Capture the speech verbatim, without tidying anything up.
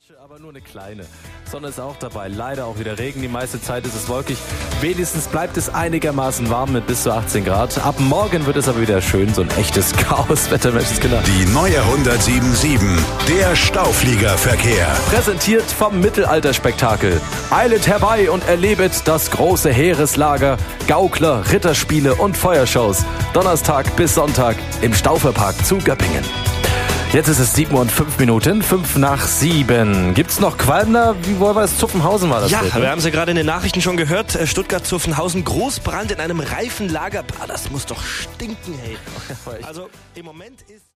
Aber nur eine kleine. Sonne ist auch dabei. Leider auch wieder Regen. Die meiste Zeit ist es wolkig. Wenigstens bleibt es einigermaßen warm mit bis zu achtzehn Grad. Ab morgen wird es aber wieder schön. So ein echtes Chaoswetter, Menschenskinder. Die neue hundertsieben Komma sieben. Der Staufliegerverkehr. Präsentiert vom Mittelalterspektakel. Eilet herbei und erlebet das große Heereslager, Gaukler, Ritterspiele und Feuershows. Donnerstag bis Sonntag im Stauferpark zu Göppingen. Jetzt ist es sieben Uhr und fünf Minuten, fünf nach sieben. Gibt's noch Qualmner? Wie wollen wir es? Zuffenhausen war das. Ja, Bild, ne? Wir haben es ja gerade in den Nachrichten schon gehört. Stuttgart-Zuffenhausen, Großbrand in einem Reifenlager. Ah, das muss doch stinken, hey. Also im Moment ist...